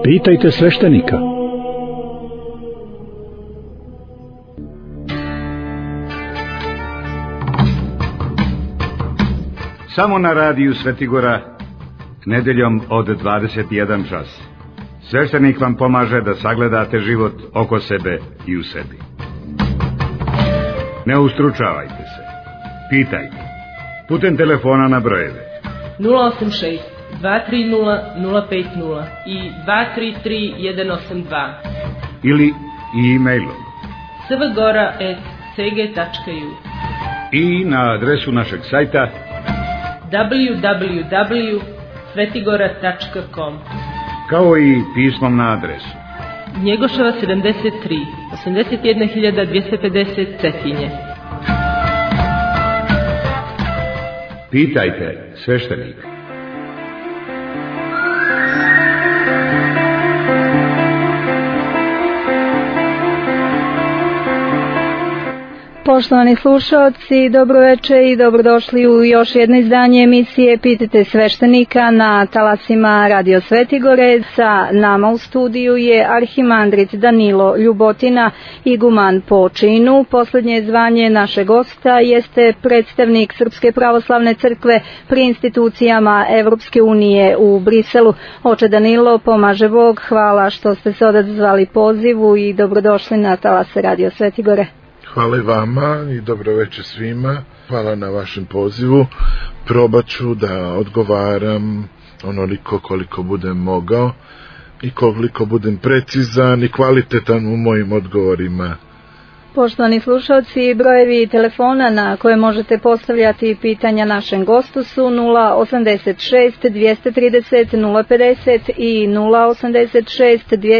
Pitajte sveštenika. Samo na radiju Svetigora, nedeljom od 21 čas. Sveštenik vam pomaže da sagledate život oko sebe i u sebi. Ne ustručavajte se. Pitajte. Putem telefona na brojeve 086 230 050 i 233 182 ili e-mailom svgora@cg.ju i na adresu našeg sajta www.svetigora.com, kao i pismom na adresu Njegoševa 73 81250 Cetinje. Pitajte sveštenika. Poštovani slušalci, dobroveče i dobrodošli u još jedno izdanje emisije Pitajte sveštenika na talasima Radio Svetigore. Sa nama u studiju je arhimandrit Danilo Ljubotina, iguman po činu. Posljednje zvanje našeg gosta jeste predstavnik Srpske pravoslavne crkve pri institucijama Evropske unije u Briselu. Oče Danilo, pomaže Bog, hvala što ste se odazvali pozivu i dobrodošli na talase Radio Svetigore. Hvala i vama i dobro večer svima. Hvala na vašem pozivu. Probat ću da odgovaram onoliko koliko budem mogao i koliko budem precizan i kvalitetan u mojim odgovorima. Poštovani slušalci, brojevi telefona na koje možete postavljati pitanja našem gostu su 086 230 050 i 086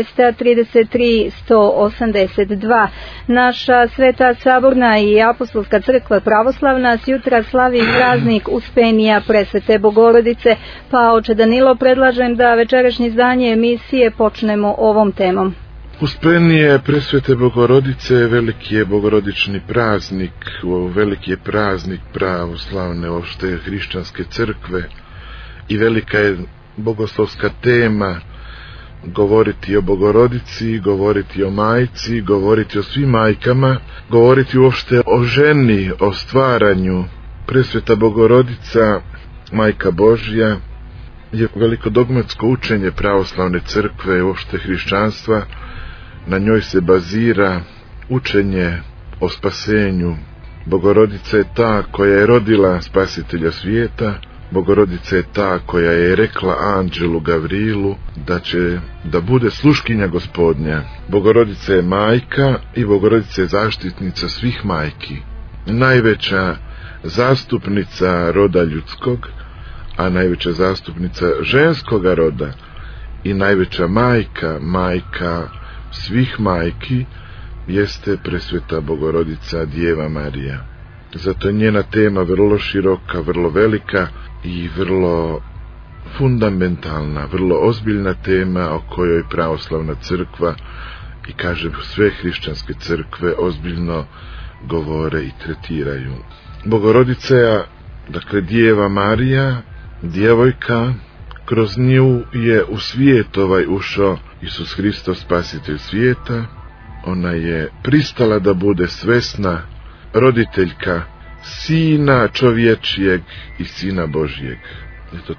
233 182. Naša Sveta Saborna i Apostolska crkva pravoslavna s jutra slavi praznik Uspenija Presvete Bogorodice, pa oče Danilo predlažem da večerašnje izdanje emisije počnemo ovom temom. Uspenije Presvete Bogorodice veliki je bogorodični praznik, veliki je praznik pravoslavne opšte hrišćanske crkve i velika je bogoslovska tema govoriti o Bogorodici, govoriti o majci, govoriti o svim majkama, govoriti uopšte o ženi, o stvaranju. Presveta Bogorodica, Majka Božja, je veliko dogmatsko učenje pravoslavne crkve, uopšte hrišćanstva. Na njoj se bazira učenje o spasenju. Bogorodica je ta koja je rodila spasitelja svijeta. Bogorodica je ta koja je rekla anđelu Gavrilu da će da bude sluškinja Gospodnja. Bogorodica je majka i Bogorodica je zaštitnica svih majki. Najveća zastupnica roda ljudskog, a najveća zastupnica ženskoga roda i najveća majka svih majki jeste Presveta Bogorodica Djeva Marija. Zato je njena tema vrlo široka, vrlo velika i vrlo fundamentalna, vrlo ozbiljna tema o kojoj pravoslavna crkva i kažem sve hrišćanske crkve ozbiljno govore i tretiraju. Bogorodica je, dakle, Djeva Marija, djevojka, kroz nju je u svijet ušao Isus Hristos, spasitelj svijeta. Ona je pristala da bude svesna roditeljka Sina čovječijeg i Sina Božjeg. Eto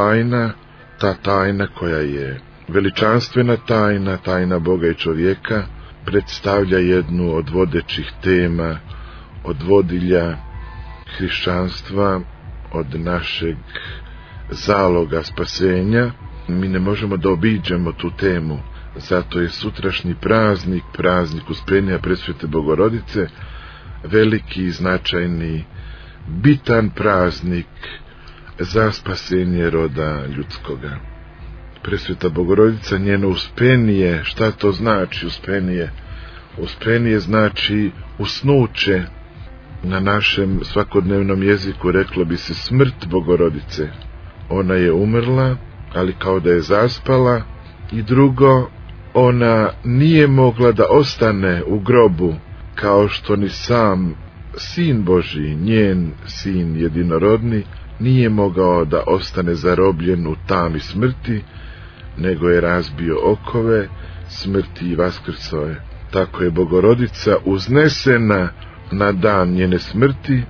ta tajna koja je veličanstvena tajna, tajna Boga i čovjeka, predstavlja jednu od vodećih tema, od vodilja hrišćanstva, od našeg zaloga spasenja. Mi ne možemo da obiđemo tu temu, zato je sutrašnji praznik Uspenija Presvete Bogorodice, veliki, značajni, bitan praznik za spasenje roda ljudskoga. Presveta Bogorodica, njeno uspenije, šta to znači uspenije? Uspenije znači usnuće. Na našem svakodnevnom jeziku reklo bi se smrt Bogorodice. Ona je umrla, ali kao da je zaspala. I drugo, ona nije mogla da ostane u grobu, kao što ni sam Sin Božji, njen Sin jedinorodni, nije mogao da ostane zarobljen u tami smrti, nego je razbio okove smrti i vaskrcao je. Tako je Bogorodica uznesena na dan njene smrti,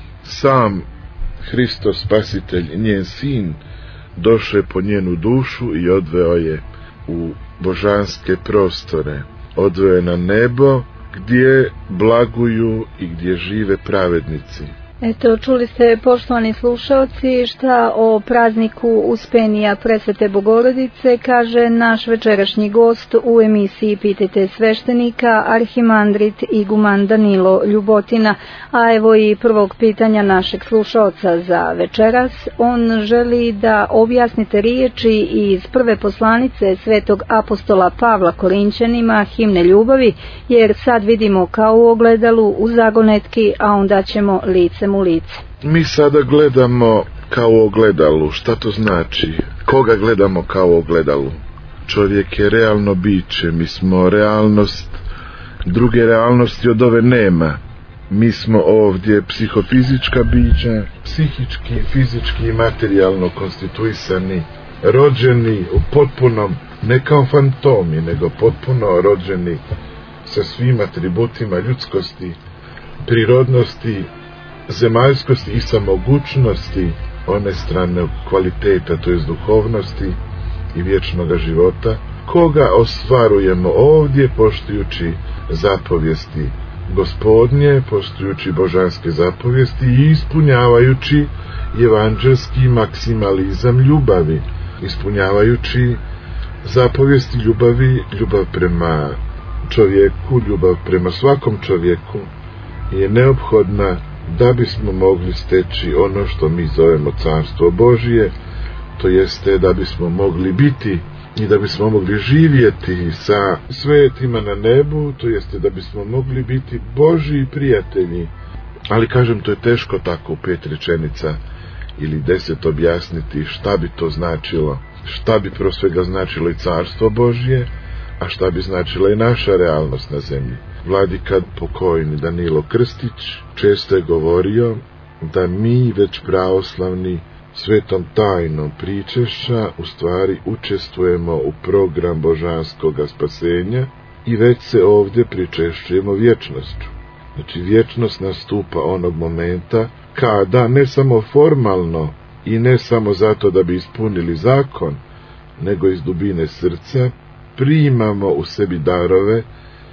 sam Hristos Spasitelj, njen sin, došao je po njenu dušu i odveo je u božanske prostore, odveo je na nebo gdje blaguju i gdje žive pravednici. Eto, čuli ste, poštovani slušalci, šta o prazniku Uspenija Presvete Bogorodice kaže naš večerašnji gost u emisiji Pitajte sveštenika, arhimandrit iguman Danilo Ljubotina. A evo i prvog pitanja našeg slušalca za večeras. On želi da objasnite riječi iz prve poslanice svetog apostola Pavla Korinćanima, himne ljubavi, jer sad vidimo kao u ogledalu, u zagonetki, a onda ćemo licem u lice. Mi sada gledamo kao u ogledalu. Šta to znači? Koga gledamo kao u ogledalu? Čovjek je realno biće, mi smo realnost, druge realnosti od ove nema. Mi smo ovdje psihofizička bića, psihički, fizički i materijalno konstituisani, rođeni u potpunom, ne kao fantomi, nego potpuno rođeni sa svim atributima ljudskosti, prirodnosti, zemaljskosti i samogućnosti one strane kvaliteta, to jest duhovnosti i vječnoga života, koga ostvarujemo ovdje poštujući zapovijesti Gospodnje, poštujući božanske zapovijesti i ispunjavajući evanđelski maksimalizam ljubavi, ispunjavajući zapovijesti ljubavi, ljubav prema čovjeku, ljubav prema svakom čovjeku je neophodna da bismo mogli steći ono što mi zovemo Carstvo Božije, to jeste da bismo mogli biti i da bismo mogli živjeti sa svetima na nebu, to jeste da bismo mogli biti Božji prijatelji. Ali kažem, to je teško tako u 5 rečenica ili 10 objasniti šta bi to značilo, šta bi pro svega značilo i Carstvo Božje, a šta bi značila i naša realnost na zemlji. Vladika pokojni Danilo Krstić često je govorio da mi već pravoslavni svetom tajnom pričešća u stvari učestvujemo u program božanskog spasenja i već se ovdje pričešćujemo vječnošću. Znači vječnost nastupa onog momenta kada ne samo formalno i ne samo zato da bi ispunili zakon, nego iz dubine srca primamo u sebi darove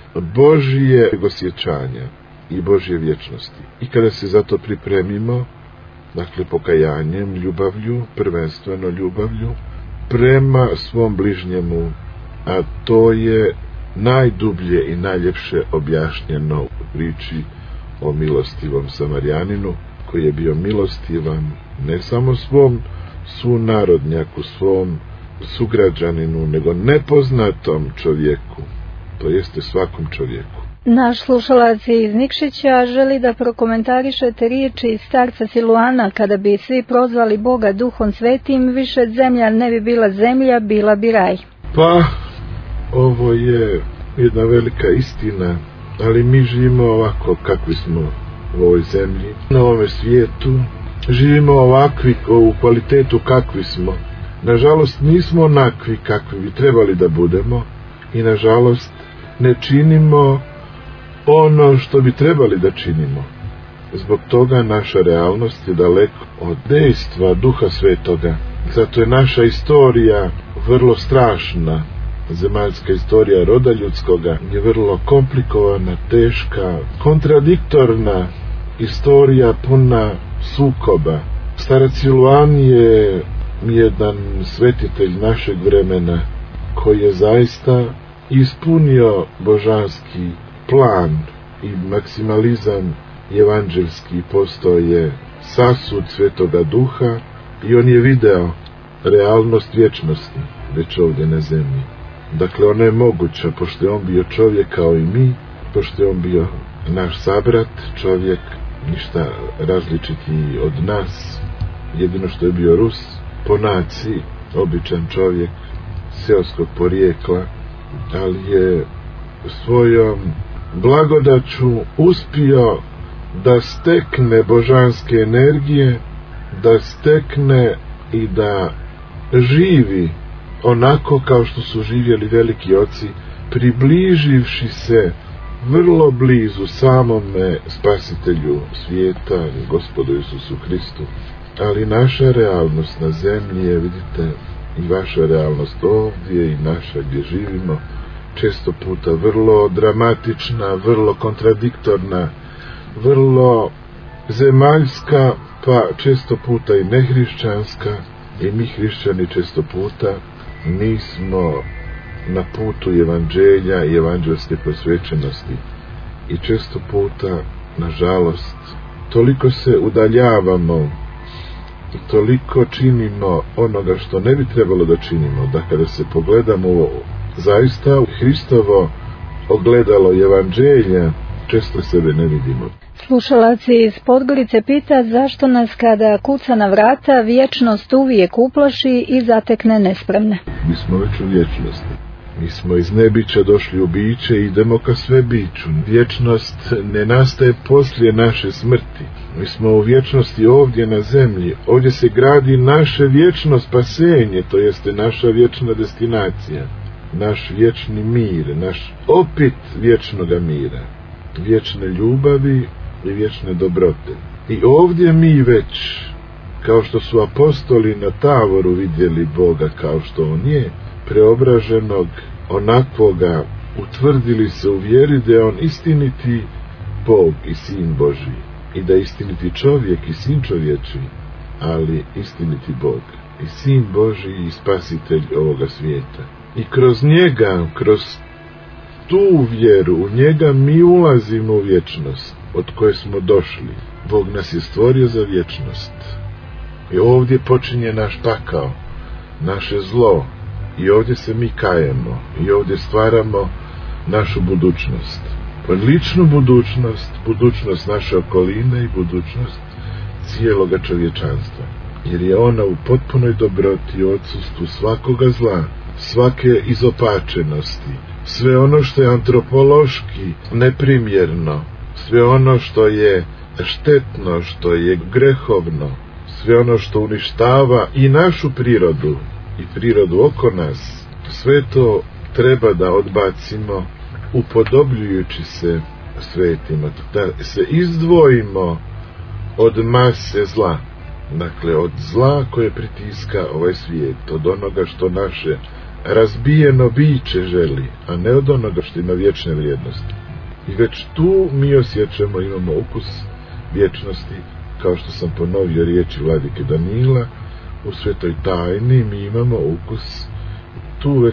Božje osjećanja i Božje vječnosti. I kada se za to pripremimo, dakle pokajanjem, ljubavlju, prvenstveno ljubavlju prema svom bližnjemu, a to je najdublje i najljepše objašnjeno u priči o milostivom Samarjaninu, koji je bio milostivan ne samo svom sunarodnjaku, svom sugrađaninu, nego nepoznatom čovjeku, to jeste svakom čovjeku. Naš slušalac iz Nikšića želi da prokomentarišete riječi starca Siluana: kada bi svi prozvali Boga Duhom Svetim, više zemlja ne bi bila zemlja, bila bi raj. Pa, ovo je jedna velika istina, ali mi živimo ovako kakvi smo u ovoj zemlji, na ovome svijetu, živimo ovakvi u kvalitetu kakvi smo. Nažalost, nismo onakvi kakvi bi trebali da budemo i nažalost ne činimo ono što bi trebali da činimo. Zbog toga naša realnost je daleko od dejstva Duha Svetoga. Zato je naša istorija vrlo strašna. Zemaljska istorija roda ljudskoga je vrlo komplikovana, teška, kontradiktorna istorija puna sukoba. Starac Siluan je jedan svetitelj našeg vremena koji je zaista ispunio božanski plan i maksimalizam evanđelski, postoje sasud Svetoga Duha i on je video realnost vječnosti već ovdje na zemlji. Dakle, ona je moguća, pošto je on bio čovjek kao i mi, pošto je on bio naš sabrat, čovjek, ništa različiti od nas, jedino što je bio Rus, po naciji, običan čovjek, seoskog porijekla, ali je svojom blagodaću uspio da stekne božanske energije, da stekne i da živi onako kao što su živjeli veliki oci, približivši se vrlo blizu samome spasitelju svijeta, Gospodu Isusu Hristu. Ali naša realnost na zemlji je, vidite, i vaša realnost ovdje i naša gdje živimo, često puta vrlo dramatična, vrlo kontradiktorna, vrlo zemaljska, pa često puta i nehrišćanska, i mi hrišćani često puta nismo na putu evanđelja i evanđelske posvećenosti i često puta, nažalost, toliko se udaljavamo i toliko činimo onoga što ne bi trebalo da činimo, da kada se pogledamo zaista u Hristovo ogledalo evanđelja, često sebe ne vidimo. Slušalac iz Podgorice pita zašto nas kada kuca na vrata vječnost uvijek uplaši i zatekne nespremne. Mi smo već u vječnosti. Mi smo iz nebića došli u biće i idemo ka sve biću. Vječnost ne nastaje poslije naše smrti. Mi smo u vječnosti ovdje na zemlji. Ovdje se gradi naše vječno spasenje, to jeste naša vječna destinacija. Naš vječni mir, naš opit vječnoga mira, vječne ljubavi i vječne dobrote. I ovdje mi već, kao što su apostoli na Tavoru vidjeli Boga kao što on je, preobraženog, onakvoga, utvrdili se u vjeri da je on istiniti Bog i Sin Božji i da je istiniti čovjek i Sin čovječi, ali istiniti Bog i Sin Božji i Spasitelj ovoga svijeta. I kroz njega, kroz tu vjeru, u njega mi ulazimo u vječnost od koje smo došli. Bog nas je stvorio za vječnost. I ovdje počinje naš pakao, naše zlo. I ovdje se mi kajemo. I ovdje stvaramo našu budućnost. Ličnu budućnost, budućnost naše okoline i budućnost cijeloga čovječanstva. Jer je ona u potpunoj dobroti, odsustvu svakoga zla, svake izopačenosti, sve ono što je antropološki neprimjerno, sve ono što je štetno, što je grehovno, sve ono što uništava i našu prirodu i prirodu oko nas, sve to treba da odbacimo upodobljujući se svetima, da se izdvojimo od mase zla, dakle od zla koje pritiska ovaj svijet, od onoga što naše razbijeno biće želi, a ne od onoga što ima vječne vrijednosti. I već tu mi osjećamo, imamo ukus vječnosti, kao što sam ponovio riječi vladike Danila, u svetoj tajni mi imamo ukus, tu već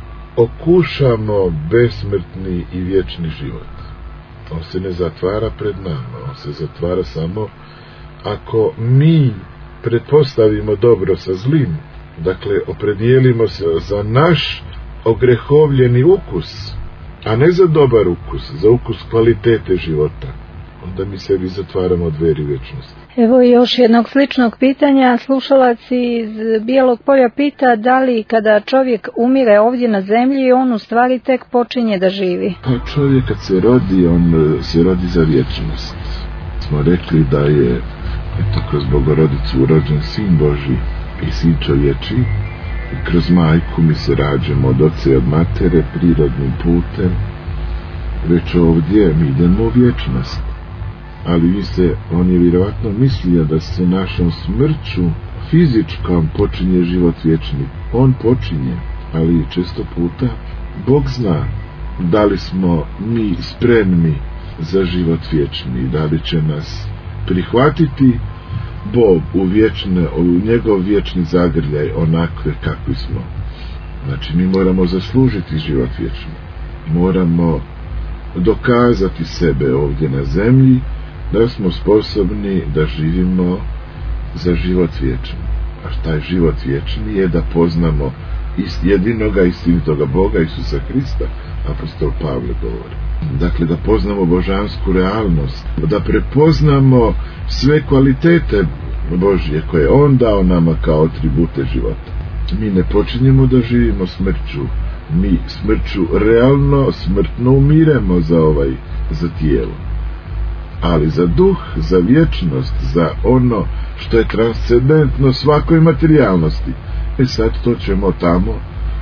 okušamo besmrtni i vječni život. On se ne zatvara pred nama, on se zatvara samo ako mi pretpostavimo dobro sa zlim, dakle opredijelimo se za naš ogrehovljeni ukus, a ne za dobar ukus, za ukus kvalitete života, onda mi sebi zatvaramo dveri vječnosti. Evo još jednog sličnog pitanja. Slušalac iz Bijelog Polja pita da li kada čovjek umire ovdje na zemlji, on u stvari tek počinje da živi. Pa čovjek kad se rodi, on se rodi za vječnost. Smo rekli da je eto kroz Bogorodicu rođen Sin Božji i Sin čovječi, i kroz majku mi se rađamo od oca i od matere prirodnim putem. Već ovdje mi idemo u vječnost. Ali on je vjerovatno mislio da se našom smrću fizičkom počinje život vječni. On počinje, ali često puta Bog zna da li smo mi spremni za život vječni, da li će nas prihvatiti Bog u njegov vječni zagrljaj onakve kakvi smo. Znači mi moramo zaslužiti život vječni, moramo dokazati sebe ovdje na zemlji da smo sposobni da živimo za život vječni. A taj život vječni je da poznamo jedinoga istinitoga Boga Isusa Hrista, apostol Pavle govori. Dakle, da poznamo božansku realnost, da prepoznamo sve kvalitete Božje koje on dao nama kao atribute života. Mi ne počinjemo da živimo smrću, mi smrću realno, smrtno umiremo za tijelo. Ali za duh, za vječnost, za ono što je transcendentno svakoj materijalnosti. Sad to ćemo tamo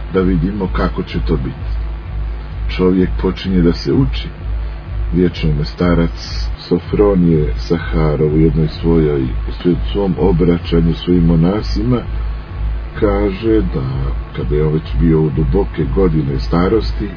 da vidimo kako će to biti. Čovjek počinje da se uči. Vječno me starac Sofronije Saharov u jednoj svom obraćanju svojim monasima kaže da kada je on već bio u duboke godine starosti,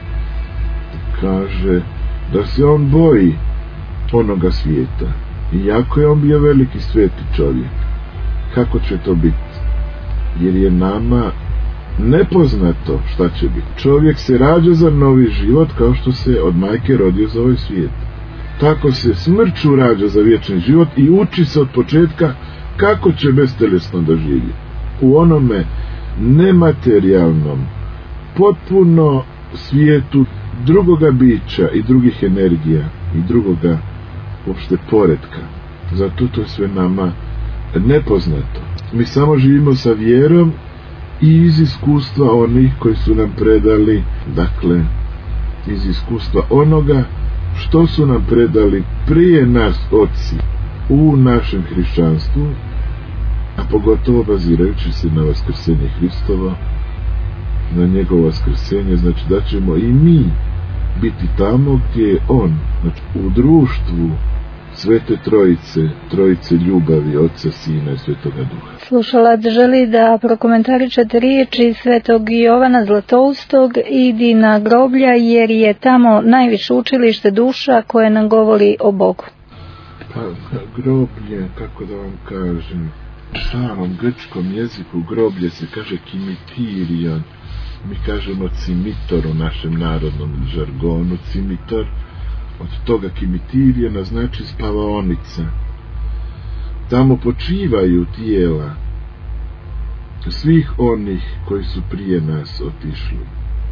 kaže da se on boji onoga svijeta, iako je on bio veliki sveti čovjek. Kako će to biti? Jer je nama nepoznato šta će biti. Čovjek se rađa za novi život kao što se od majke rodio za ovaj svijet. Tako se smrću rađa za vječni život i uči se od početka kako će beztelesno da živi. U onome nematerijalnom, potpuno svijetu drugoga bića i drugih energija i drugoga uopšte poretka. Zato to je sve nama nepoznato. Mi samo živimo sa vjerom i iz iskustva onih koji su nam predali, dakle, iz iskustva onoga što su nam predali prije nas oci u našem hrišćanstvu, a pogotovo bazirajući se na vaskrsenje Hristovo, na njegovo vaskrsenje, znači da ćemo i mi biti tamo gdje je on, znači u društvu Svete Trojice ljubavi, Oca, Sina i Svetoga Duha. Slušalac želi da prokomentarišete riječi Svetog Jovana Zlatoustog: idi na groblja jer je tamo najviše učilište duša koje nam govori o Bogu. Pa groblje, kako da vam kažem, u starom grčkom jeziku groblje se kaže kimitirion. Mi kažemo cimitor u našem narodnom žargonu, cimitor. Od toga kimitirijena znači spavaonica. Tamo počivaju tijela svih onih koji su prije nas otišli.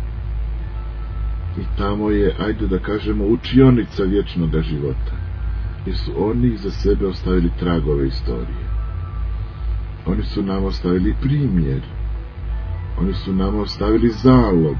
I tamo je, ajde da kažemo, učionica vječnoga života. Jer su oni za sebe ostavili tragove istorije. Oni su nam ostavili primjer. Oni su nam ostavili zalog.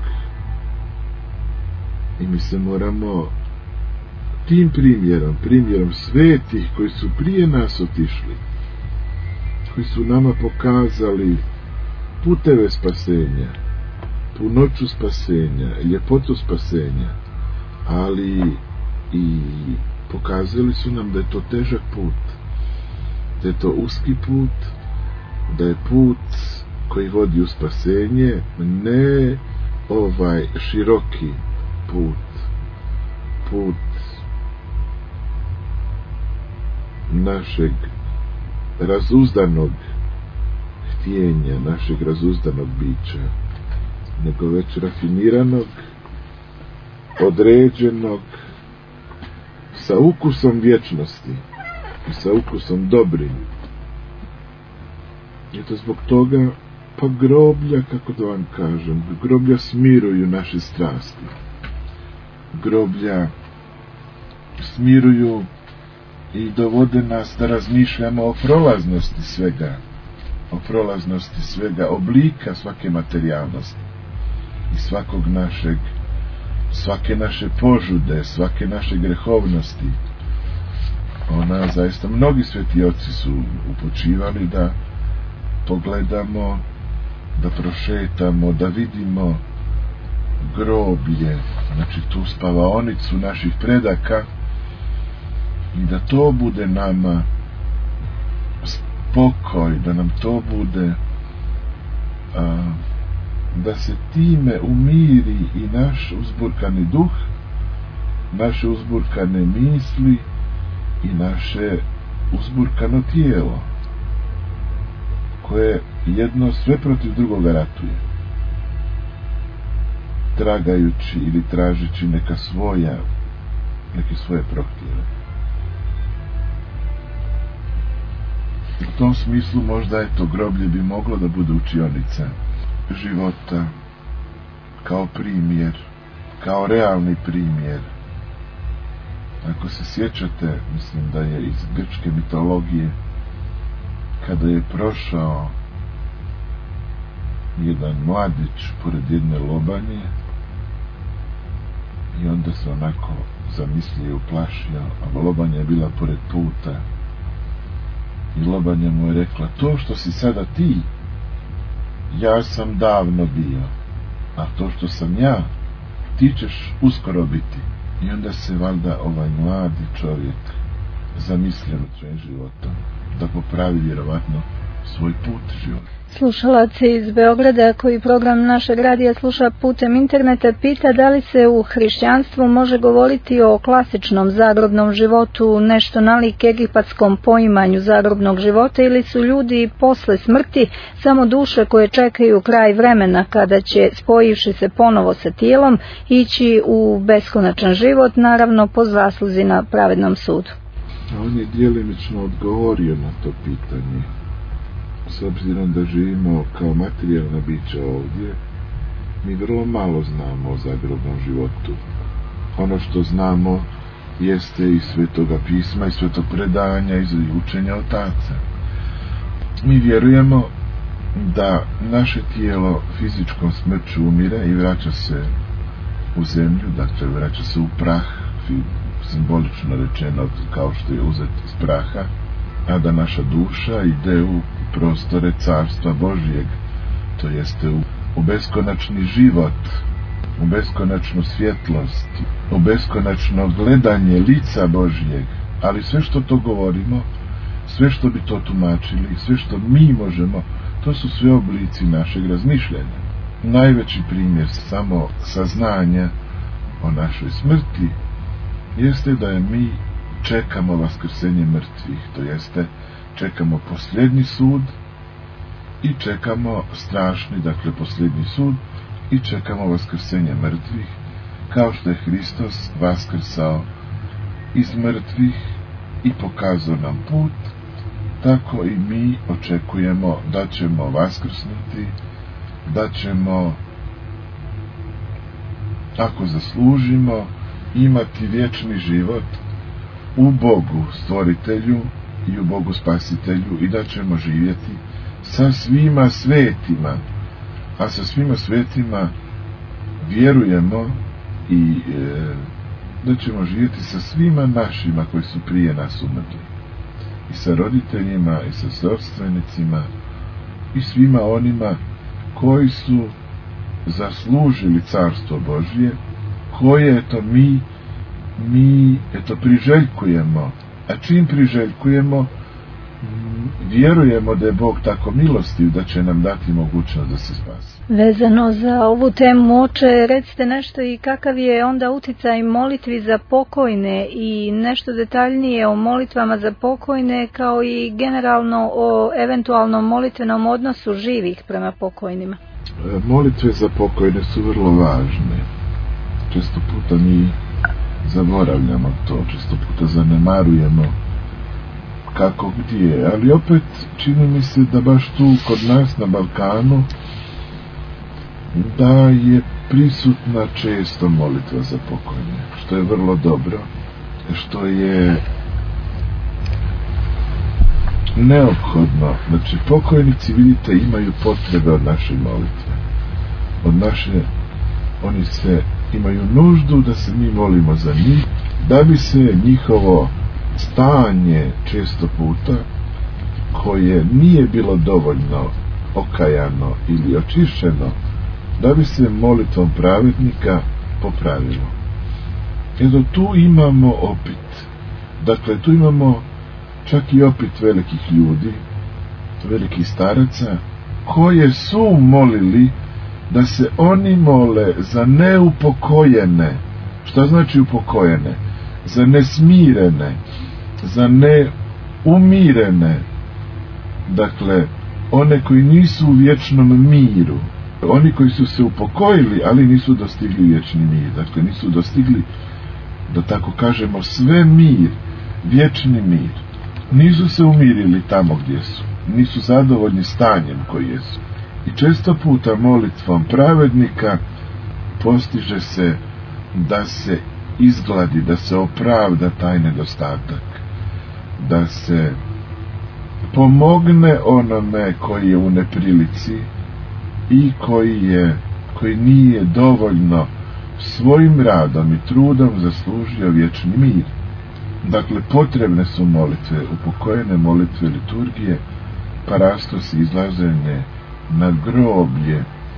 I mi se moramo tim primjerom svetih koji su prije nas otišli, koji su nama pokazali puteve spasenja, punoću spasenja, ljepotu spasenja, ali i pokazali su nam da je to težak put, da je to uski put, da je put koji vodi u spasenje, ne ovaj široki put našeg razuzdanog htjenja, našeg razuzdanog bića, nego već rafiniranog, određenog, sa ukusom vječnosti i sa ukusom dobrim. I to zbog toga, pa groblja, kako da vam kažem, groblja smiruju naše strasti. Groblja smiruju i dovode nas da razmišljamo o prolaznosti svega, oblika svake materijalnosti i svake naše požude, svake naše grehovnosti. Ona zaista, mnogi sveti oci su upućivali da pogledamo, da prošetamo, da vidimo groblje, znači tu spavaonicu naših predaka, i da to bude nama spokoj, da nam to bude da se time umiri i naš uzburkani duh, naše uzburkane misli i naše uzburkano tijelo, koje jedno sve protiv drugoga ratuje, tragajući ili tražeći neke svoje prohtjeve. U tom smislu možda to groblje bi moglo da bude učionica života, kao primjer, kao realni primjer. Ako se sjećate, mislim da je iz grčke mitologije, kada je prošao jedan mladić pored jedne lobanje i onda se onako zamislio i uplašio, a lobanja je bila pored puta. I lobanja mu je rekla: to što si sada ti, ja sam davno bio, a to što sam ja, ti ćeš uskoro biti. I onda se valjda ovaj mladi čovjek zamislio nad svojim životom, da popravi vjerovatno svoj put života. Slušalac iz Beograda koji program našeg radija sluša putem interneta pita da li se u hrišćanstvu može govoriti o klasičnom zagrobnom životu, nešto nalik egipatskom poimanju zagrobnog života, ili su ljudi posle smrti samo duše koje čekaju kraj vremena kada će, spojivši se ponovo sa tijelom, ići u beskonačan život, naravno po zasluzi na pravednom sudu. On je djelimično odgovorio na to pitanje. S obzirom da živimo kao materijalna bića ovdje, mi vrlo malo znamo o zagrobnom životu. Ono što znamo jeste iz Svetoga pisma, iz Svetog predanja, iz učenja otaca. Mi vjerujemo da naše tijelo fizičkom smrću umire i vraća se u zemlju, dakle vraća se u prah, simbolično rečeno kao što je uzet iz praha, a da naša duša ide u prostore Carstva Božijeg, to jeste u beskonačni život, u beskonačnu svjetlost, u beskonačno gledanje lica Božijeg. Ali sve što to govorimo, sve što bi to tumačili, sve što mi možemo, to su sve oblici našeg razmišljanja. Najveći primjer samo saznanja o našoj smrti jeste da mi čekamo vaskrsenje mrtvih, to jeste čekamo posljednji sud i čekamo strašni, dakle posljednji sud, i čekamo vaskrsenje mrtvih, kao što je Hristos vaskrsao iz mrtvih i pokazao nam put, tako i mi očekujemo da ćemo vaskrsnuti, da ćemo, ako zaslužimo, imati vječni život u Bogu stvoritelju i u Bogu spasitelju, i da ćemo živjeti sa svima svetima. A sa svima svetima vjerujemo i da ćemo živjeti sa svima našima koji su prije nas umrli, i sa roditeljima i sa srodstvenicima i svima onima koji su zaslužili Carstvo Božje, koje mi priželjkujemo. A čim priželjkujemo, vjerujemo da je Bog tako milostiv da će nam dati mogućnost da se spasi. Vezano za ovu temu, oče, recite nešto i kakav je onda uticaj molitvi za pokojne i nešto detaljnije o molitvama za pokojne, kao i generalno o eventualnom molitvenom odnosu živih prema pokojnima. Molitve za pokojne su vrlo važne. Često puta mi zaboravljamo to, često puta zanemarujemo kako gdje, ali opet čini mi se da baš tu kod nas na Balkanu da je prisutna često molitva za pokojne, što je vrlo dobro, što je neophodno. Znači, pokojnici, vidite, imaju potrebe od naše molitve, oni imaju nuždu da se mi molimo za njih, da bi se njihovo stanje često puta, koje nije bilo dovoljno okajano ili očišćeno, da bi se molitvom pravednika popravilo. Edo tu imamo opit. Dakle, tu imamo čak i opit velikih ljudi, velikih staraca, koje su molili da se oni mole za neupokojene. Šta znači upokojene? Za nesmirene, za neumirene, dakle one koji nisu u vječnom miru, oni koji su se upokojili ali nisu dostigli vječni mir, dakle nisu dostigli, da tako kažemo, sve mir, vječni mir, nisu se umirili tamo gdje su, nisu zadovoljni stanjem koji jesu. I često puta molitvom pravednika postiže se da se izgladi, da se opravda taj nedostatak, da se pomogne onome koji je u neprilici i koji nije dovoljno svojim radom i trudom zaslužio vječni mir. Dakle, potrebne su molitve, upokojene molitve, liturgije, parastosi, izlaženje na groblje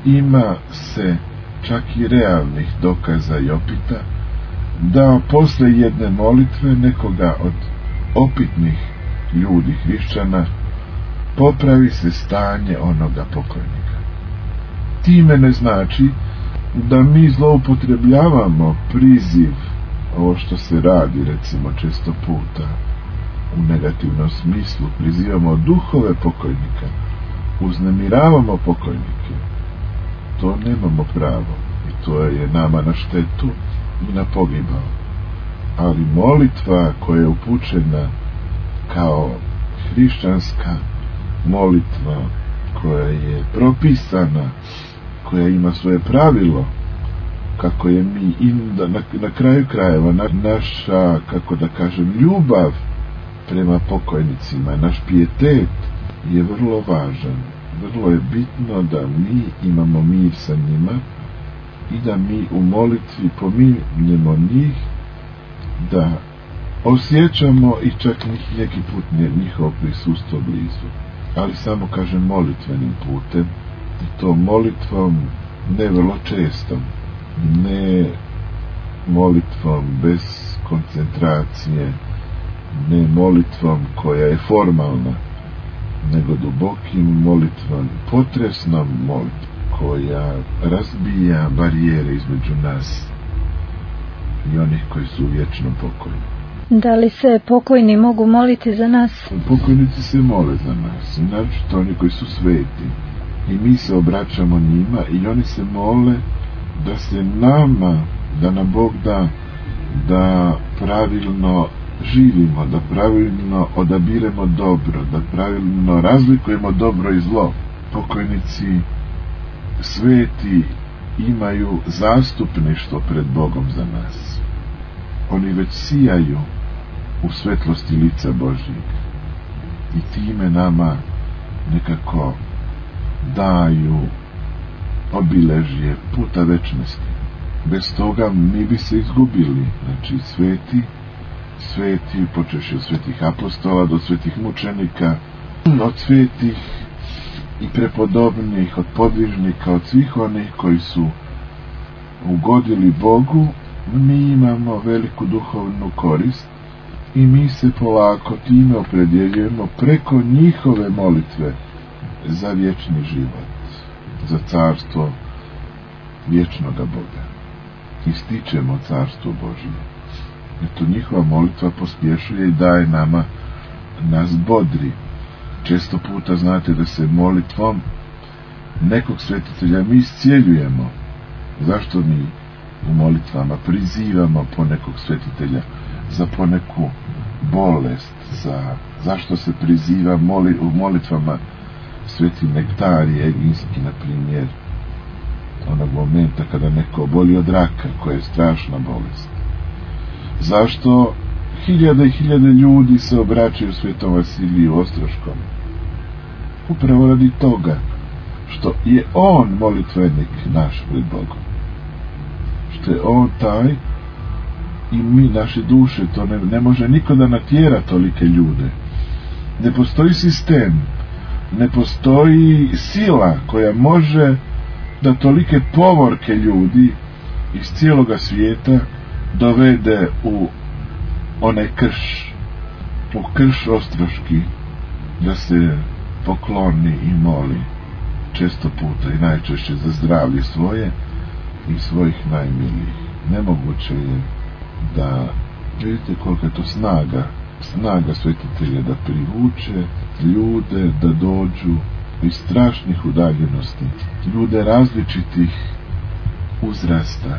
ima se čak i realnih dokaza i opita da posle jedne molitve nekoga od opitnih ljudi, hrišćana, popravi se stanje onoga pokojnika. Time ne znači da mi zloupotrebljavamo priziv, ovo što se radi recimo često puta u negativnom smislu, prizivamo duhove pokojnika, uznemiravamo pokojnike. To nemamo pravo i to je nama na štetu i na pogibao. Ali molitva koja je upućena kao hrišćanska molitva, koja je propisana, koja ima svoje pravilo, kako je mi na kraju krajeva naša, kako da kažem, ljubav prema pokojnicima, naš pijetet je vrlo važan. Vrlo je bitno da mi imamo mir sa njima i da mi u molitvi pominjemo njih, da osjećamo i čak neki put njihovo prisustvo blizu. Ali samo, kažem, molitvenim putem, i to molitvom ne vrlo čestom, ne molitvom bez koncentracije, ne molitvom koja je formalna, nego dubokim molitvom, potresnom molitvom koja razbija barijere između nas i onih koji su u vječnom pokoju. Da li se pokojni mogu moliti za nas? Pokojnici se mole za nas, naročito oni koji su sveti, i mi se obraćamo njima i oni se mole da se nama, da nam Bog da pravilno živimo, da pravilno odabiremo dobro, da pravilno razlikujemo dobro i zlo. Pokojnici sveti imaju zastupništvo pred Bogom za nas. Oni već sijaju u svetlosti lica Božjeg i time nama nekako daju obiležje puta večnosti. Bez toga mi bi se izgubili. Znači sveti, počevši od svetih apostola do svetih mučenika, od svetih i prepodobnih, od podvižnika, od svih onih koji su ugodili Bogu, mi imamo veliku duhovnu korist i mi se polako time opredjeljujemo preko njihove molitve za vječni život, za carstvo vječnoga Boga. Ističemo carstvo Božje. Eto, njihova molitva pospješuje i daje nas bodri. Često puta znate da se molitvom nekog svetitelja mi iscijeljujemo. Zašto mi u molitvama prizivamo po nekog svetitelja za poneku bolest? Zašto se priziva u molitvama sveti Nektarije Eginski, na primjer, onog momenta kada neko oboli od raka, koja je strašna bolest? Zašto hiljade i hiljade ljudi se obraćaju svetom Vasiliju Ostroškom? Upravo radi toga što je on molitvenik naš pred Bogom, što je on taj i mi, naše duše, to ne može niko da natjera tolike ljude. Ne postoji sistem, ne postoji sila koja može da tolike povorke ljudi iz cijeloga svijeta dovede u onaj krš, u krš ostroški, da se pokloni i moli često puta i najčešće za zdravlje svoje i svojih najmilijih. Nemoguće je da, vidite kolika je to snaga svetitelja da privuče ljude da dođu iz strašnih udaljenosti, ljude različitih uzrasta,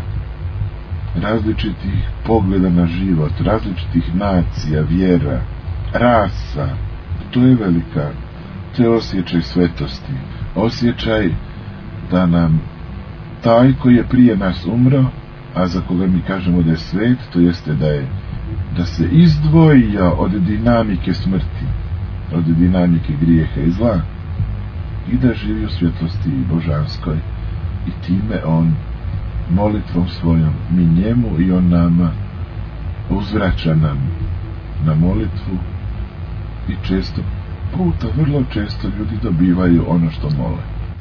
različitih pogleda na život, različitih nacija, vjera, rasa. To je velika, to je osjećaj svetosti, osjećaj da nam taj koji je prije nas umro, a za koga mi kažemo da je svet, to jeste da se izdvojio od dinamike smrti, od dinamike grijeha i zla, i da živi u svjetlosti božanskoj, i time on molitvom svojom mi njemu i on nama uzvraća nam na molitvu, i često puta, vrlo često ljudi dobivaju ono što mole.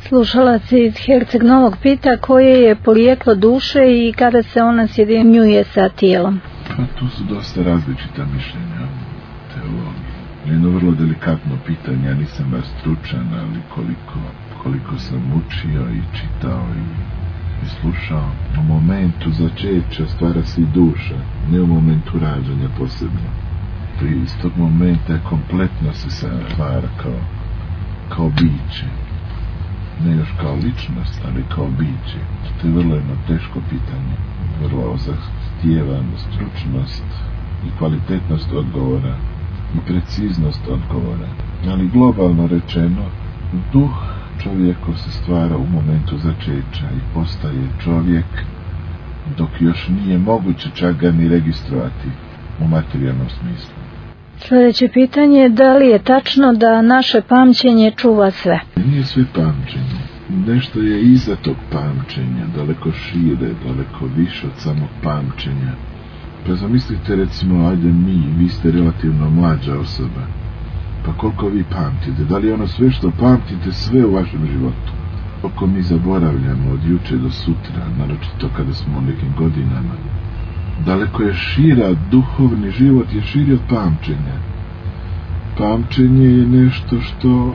Slušalac iz Herceg Novog pita koje je porijeklo duše i kada se ona sjedinjuje sa tijelom. Pa tu su dosta različita mišljenja teologije. Jedno vrlo delikatno pitanje, ja nisam baš stručan, ali koliko sam učio i čitao i slušao, u momentu začeća stvara se i duša, ne u momentu rađanja posebno. Iz tog momenta kompletno se stvara kao biće. Ne još kao ličnost, ali kao biće. To je vrlo jedno teško pitanje. Vrlo zahtijeva stručnost i kvalitetnost odgovora i preciznost odgovora. Ali globalno rečeno, duh čovjekov se stvara u momentu začeća i postaje čovjek dok još nije moguće čak ga ni registrovati u materijalnom smislu. Sljedeće pitanje je da li je tačno da naše pamćenje čuva sve? Nije sve pamćenje. Nešto je iza tog pamćenja, daleko šire, daleko više od samog pamćenja. Pa zamislite recimo, vi ste relativno mlađa osoba. Pa koliko vi pamtite? Da li je ono sve što pamtite sve u vašem životu? Koliko mi zaboravljamo od juče do sutra, naročito kada smo u nekim godinama. Daleko je šira, duhovni život je širi od pamćenja. Pamćenje je nešto što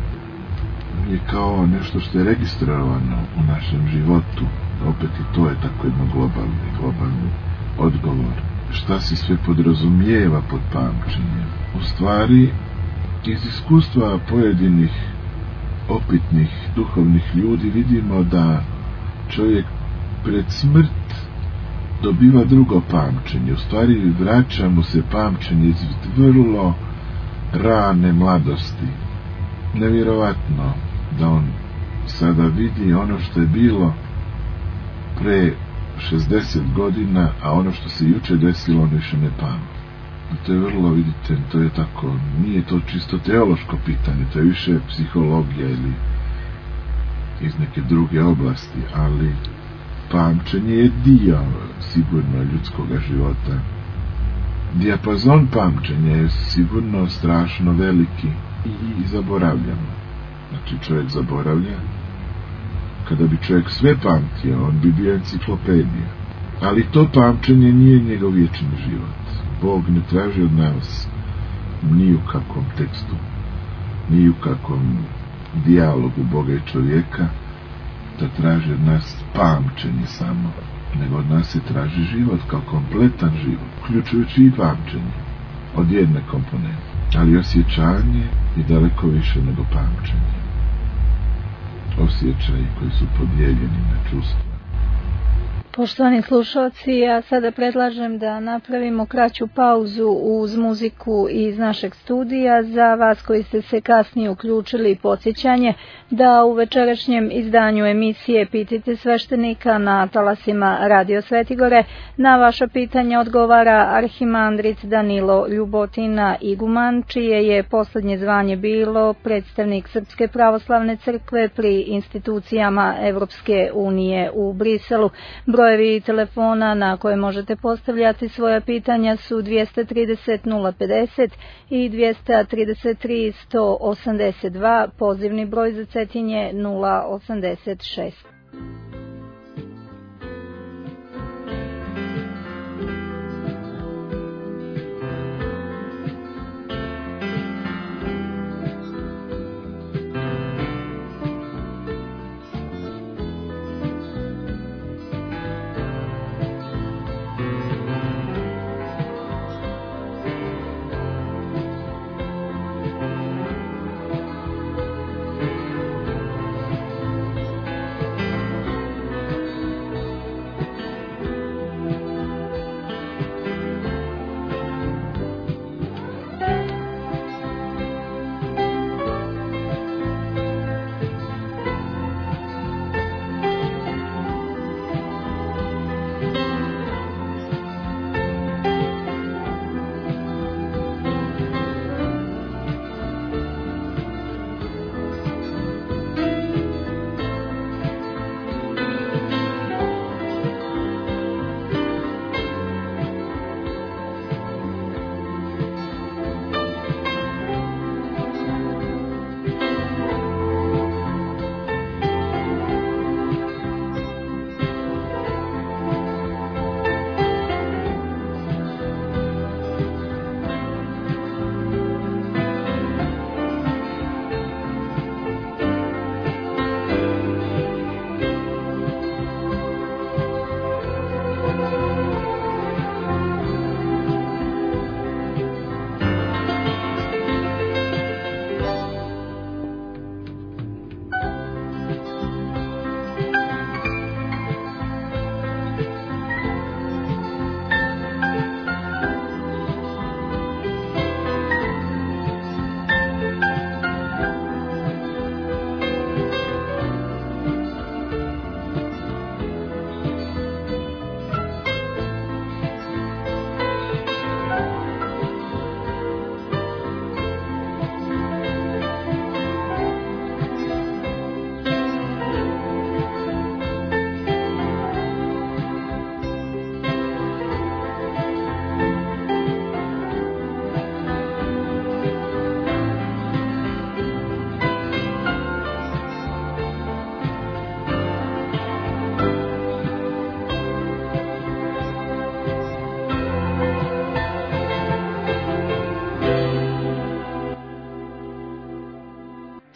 je kao nešto što je registrovano u našem životu. Opet i to je tako jedno globalni odgovor. Šta se sve podrazumijeva pod pamćenjem? U stvari, iz iskustva pojedinih opitnih duhovnih ljudi vidimo da čovjek pred smrt dobiva drugo pamćenje. U stvari vraća mu se pamćenje iz vrlo rane mladosti. Nevjerovatno da on sada vidi ono što je bilo pre 60 godina, a ono što se juče desilo on više ne pamti. To je vrlo, vidite, to je tako, nije to čisto teološko pitanje, to je više psihologija ili iz neke druge oblasti, ali pamćenje je dio sigurno ljudskog života. Dijapazon pamćenja je sigurno strašno veliki i zaboravljamo. Znači čovjek zaboravlja. Kada bi čovjek sve pamtio, on bi bio enciklopedija. Ali to pamćenje nije njegov vječni život. Bog ne traži od nas ni u kakvom tekstu, ni u kakvom dijalogu Boga i čovjeka da traži od nas pamćenje samo, nego od nas se traži život kao kompletan život, uključujući i pamćenje od jedne komponente. Ali osjećanje je daleko više nego pamćenje. Osjećaji koji su podijeljeni na čustva. Poštovani slušalci, ja sada predlažem da napravimo kraću pauzu uz muziku iz našeg studija. Za vas koji ste se kasnije uključili, podsjećanje da u večerašnjem izdanju emisije Pitajte sveštenika na talasima Radio Svetigore na vaša pitanja odgovara arhimandrit Danilo Ljubotina Iguman, čije je posljednje zvanje bilo predstavnik Srpske pravoslavne crkve pri institucijama Evropske unije u Briselu. Brojevi telefona na koje možete postavljati svoja pitanja su 230 050 i 233 182, pozivni broj za Cetinje 086.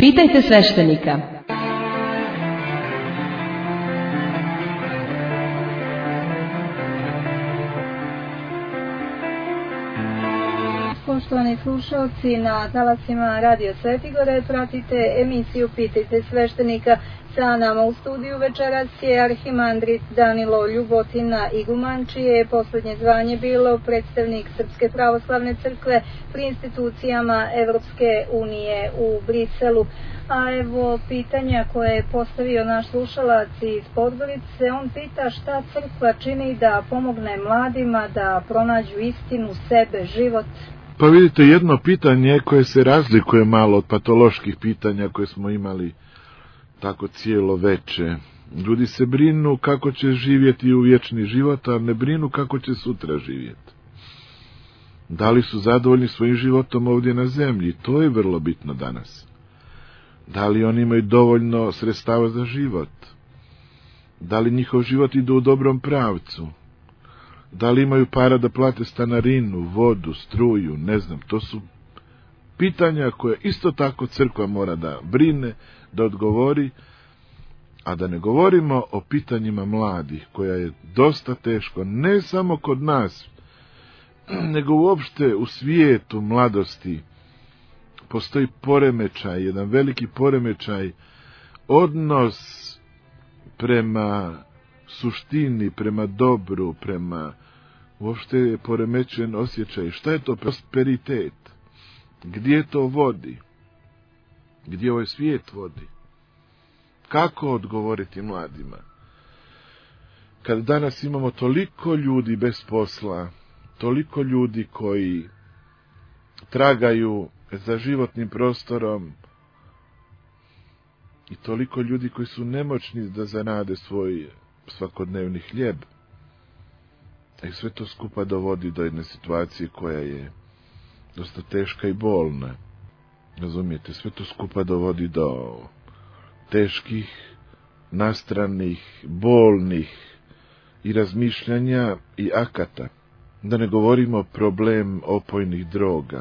Pitajte sveštenika. Poštovani slušalci, na talasima Radio Svetigore pratite emisiju Pitajte sveštenika. Sa nama u studiju večeras je arhimandrit Danilo Ljubotina Iguman, čije je posljednje zvanje bilo predstavnik Srpske pravoslavne crkve pri institucijama Evropske unije u Briselu. A evo pitanja koje je postavio naš slušalac iz Podgorice. On pita šta crkva čini da pomogne mladima da pronađu istinu, sebe, život. Pa vidite, jedno pitanje koje se razlikuje malo od patoloških pitanja koje smo imali tako cijelo veče. Ljudi se brinu kako će živjeti u vječni život, a ne brinu kako će sutra živjeti. Da li su zadovoljni svojim životom ovdje na zemlji? To je vrlo bitno danas. Da li oni imaju dovoljno sredstava za život? Da li njihov život ide u dobrom pravcu? Da li imaju para da plate stanarinu, vodu, struju, ne znam, to su pitanja koje isto tako crkva mora da brine, da odgovori, a da ne govorimo o pitanjima mladih, koja je dosta teško, ne samo kod nas, nego uopšte u svijetu mladosti. Postoji poremećaj, jedan veliki poremećaj, odnos prema suštini, prema dobru, prema uopšte je poremećen osjećaj. Šta je to prosperitet? Gdje to vodi? Gdje ovaj svijet vodi? Kako odgovoriti mladima? Kad danas imamo toliko ljudi bez posla, toliko ljudi koji tragaju za životnim prostorom i toliko ljudi koji su nemoćni da zarade svoj svakodnevni hljeb. I sve to skupa dovodi do jedne situacije koja je dosta teška i bolna. Razumijete, sve to skupa dovodi do teških, nastranih, bolnih i razmišljanja i akata. Da ne govorimo problem opojnih droga.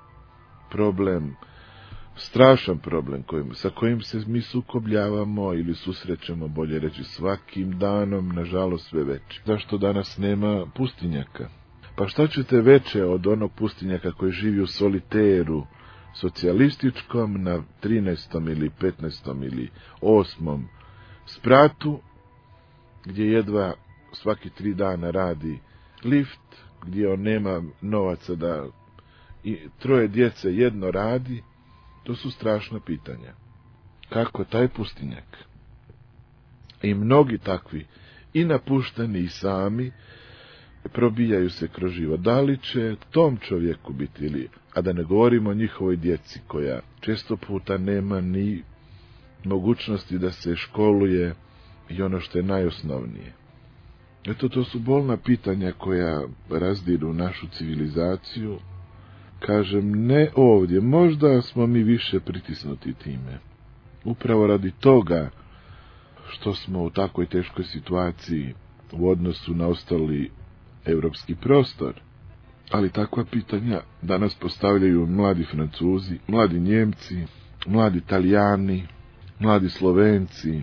Strašan problem sa kojim se mi sukobljavamo ili susrećemo, bolje reći, svakim danom, nažalost sve veće. Zašto danas nema pustinjaka? Pa šta ćete veće od onog pustinjaka koji živi u soliteru socijalističkom na 13. ili 15. ili 8. spratu, gdje jedva svaki 3 dana radi lift, gdje on nema novaca da i 3 djece jedno radi. To su strašna pitanja. Kako taj pustinjak i mnogi takvi i napušteni i sami probijaju se kroz život. Da li će tom čovjeku biti ili, a da ne govorimo o njihovoj djeci koja često puta nema ni mogućnosti da se školuje i ono što je najosnovnije. Eto, to su bolna pitanja koja razdiru našu civilizaciju. Kažem, ne ovdje, možda smo mi više pritisnuti time. Upravo radi toga što smo u takvoj teškoj situaciji u odnosu na ostali europski prostor. Ali takva pitanja danas postavljaju mladi Francuzi, mladi Njemci, mladi Italijani, mladi Slovenci,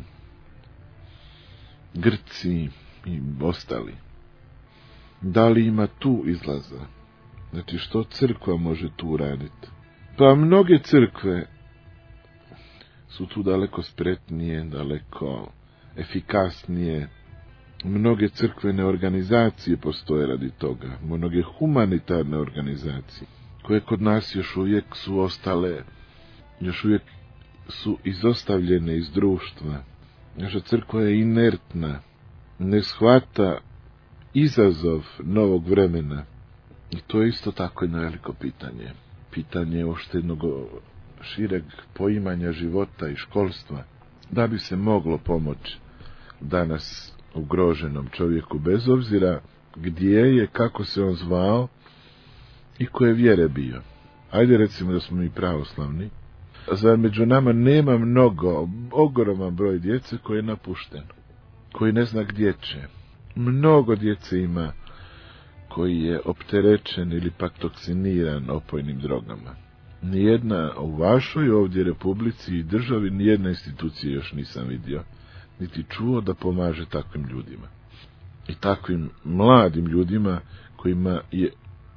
Grci i ostali. Da li ima tu izlaza? Znači, što crkva može tu uraditi? Pa mnoge crkve su tu daleko spretnije, daleko efikasnije. Mnoge crkvene organizacije postoje radi toga. Mnoge humanitarne organizacije, koje kod nas još uvijek su ostale, još uvijek su izostavljene iz društva. Naša crkva je inertna, ne shvata izazov novog vremena. I to je isto tako jedno veliko pitanje. Pitanje ošte jednog šireg poimanja života i školstva. Da bi se moglo pomoći danas ugroženom čovjeku, bez obzira gdje je, kako se on zvao i koje vjere bio. Ajde recimo da smo mi pravoslavni. Zar među nama nema ogroman broj djece koji je napušten, koji ne zna gdje će. Mnogo djece ima koji je opterećen ili pak toksiniran opojnim drogama. Nijedna u vašoj ovdje republici i državi, nijedna institucija još nisam vidio, niti čuo da pomaže takvim ljudima. I takvim mladim ljudima kojima je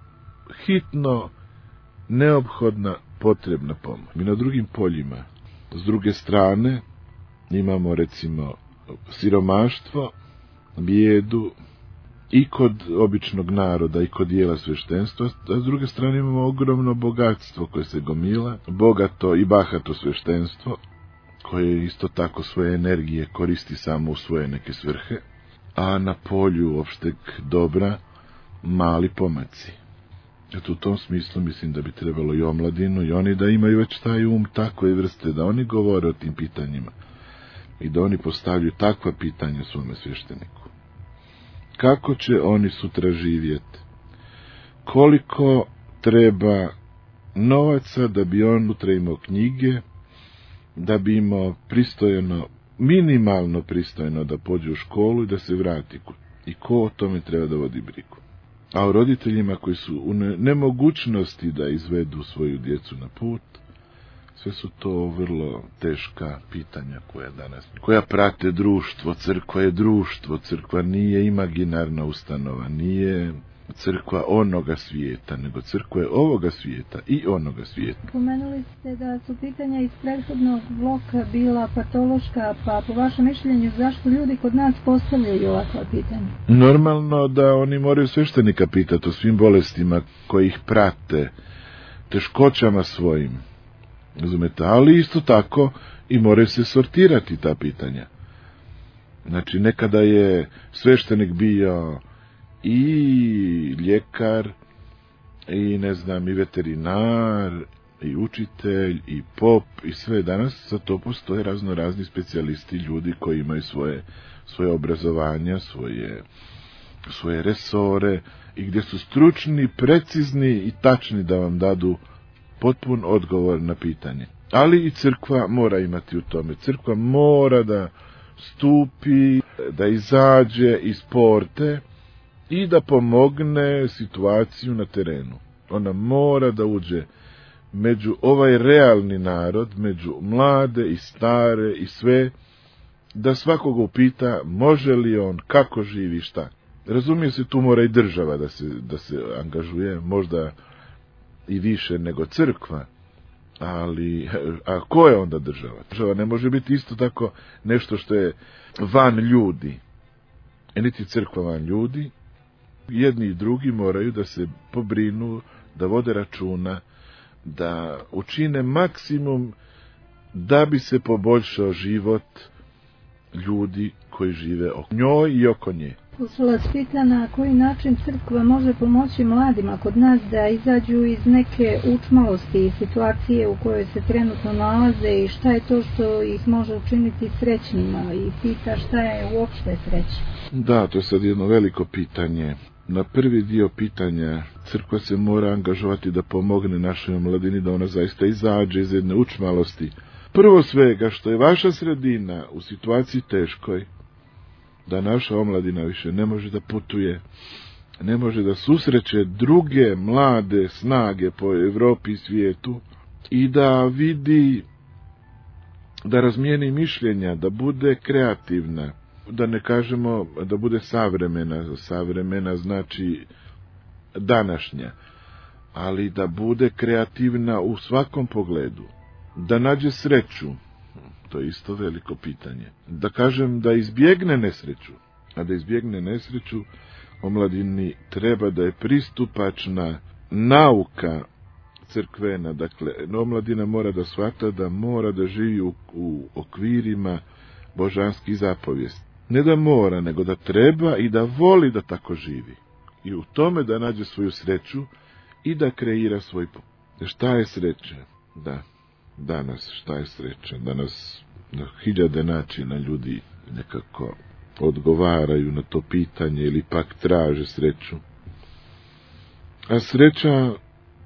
hitno neophodna potrebna pomoć. Mi na drugim poljima, s druge strane, imamo recimo siromaštvo, bijedu i kod običnog naroda i kod dijela sveštenstva, a s druge strane imamo ogromno bogatstvo koje se gomila, bogato i bahato sveštenstvo, koje isto tako svoje energije koristi samo u svoje neke svrhe, a na polju opšteg dobra mali pomaci. Eto, u tom smislu mislim da bi trebalo i omladinu i oni da imaju već taj takve vrste, da oni govore o tim pitanjima i da oni postavljaju takva pitanja svome svešteniku. Kako će oni sutra živjeti? Koliko treba novaca da bi on sutra imao knjige, da bi imao pristojno, minimalno pristojno da pođe u školu i da se vrati? I ko o tome treba da vodi brigu? A o roditeljima koji su u nemogućnosti da izvedu svoju djecu na put, sve su to vrlo teška pitanja koja prate društvo. Crkva je društvo, crkva nije imaginarna ustanova, nije crkva onoga svijeta, nego crkva je ovoga svijeta i onoga svijeta. Pomenuli ste da su pitanja iz prethodnog bloka bila patološka, pa po vašem mišljenju zašto ljudi kod nas postavljaju ovakva pitanja? Normalno da oni moraju sveštenika pitati o svim bolestima koji ih prate, teškoćama svojim, razumete, ali isto tako i moraju se sortirati ta pitanja. Znači, nekada je sveštenik bio i ljekar, i i veterinar, i učitelj, i pop, i sve. Danas za to postoje razni specijalisti, ljudi koji imaju svoje obrazovanja, svoje resore, i gdje su stručni, precizni i tačni da vam dadu potpun odgovor na pitanje. Ali i crkva mora imati u tome. Crkva mora da stupi, da izađe iz porte i da pomogne situaciju na terenu. Ona mora da uđe među ovaj realni narod, među mlade i stare i sve, da svakoga upita može li on, kako živi, šta. Razumije se, tu mora i država da se angažuje, možda i više nego crkva, ali a ko je onda država? Država ne može biti isto tako nešto što je van ljudi, niti crkva van ljudi. Jedni i drugi moraju da se pobrinu, da vode računa, da učine maksimum da bi se poboljšao život ljudi koji žive oko njoj i oko nje. Su vas pita na koji način crkva može pomoći mladima kod nas da izađu iz neke učmalosti i situacije u kojoj se trenutno nalaze i šta je to što ih može učiniti srećnima, i pita šta je uopšte sreća. Da, to je sad jedno veliko pitanje. Na prvi dio pitanja crkva se mora angažovati da pomogne našoj mladini da ona zaista izađe iz jedne učmalosti. Prvo svega što je vaša sredina u situaciji teškoj, da naša omladina više ne može da putuje, ne može da susreće druge mlade snage po Evropi i svijetu i da vidi, da razmijeni mišljenja, da bude kreativna, da ne kažemo da bude savremena. Savremena znači današnja, ali da bude kreativna u svakom pogledu, da nađe sreću. To je isto veliko pitanje. Da kažem da izbjegne nesreću, a da izbjegne nesreću omladini treba da je pristupačna nauka crkvena. Dakle, omladina mora da shvata da mora da živi u okvirima božanskih zapovijesti. Ne da mora, nego da treba i da voli da tako živi. I u tome da nađe svoju sreću i da kreira svoj put. Šta je sreća? Da. Danas, šta je sreća? Danas na hiljade načina ljudi nekako odgovaraju na to pitanje ili pak traže sreću. A sreća,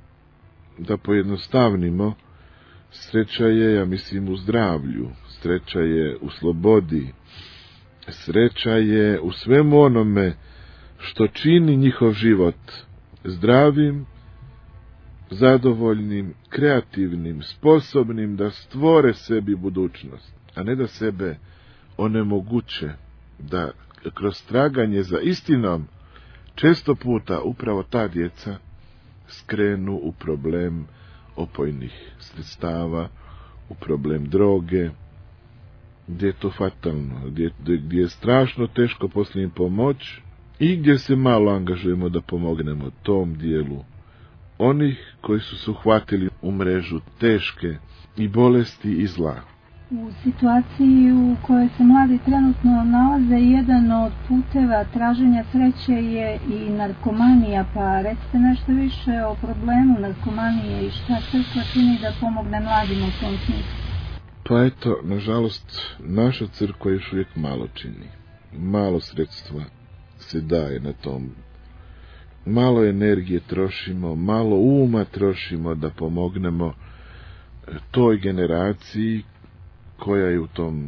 da pojednostavnimo, sreća je, ja mislim, u zdravlju, sreća je u slobodi, sreća je u svemu onome što čini njihov život zdravim zadovoljnim, kreativnim, sposobnim da stvore sebi budućnost, a ne da sebe onemoguće, da kroz traganje za istinom često puta upravo ta djeca skrenu u problem opojnih sredstava, u problem droge, gdje je to fatalno, gdje je strašno teško poslije im pomoć i gdje se malo angažujemo da pomognemo tom dijelu onih koji su se uhvatili u mrežu teške i bolesti i zla. U situaciji u kojoj se mladi trenutno nalaze, jedan od puteva traženja sreće je i narkomanija, pa recite nešto više o problemu narkomanije i šta crkva čini da pomogne mladima u tom smislu. Pa eto, nažalost, naša crkva još uvijek malo čini. Malo sredstva se daje na tom. Malo energije trošimo, malo uma trošimo da pomognemo toj generaciji koja je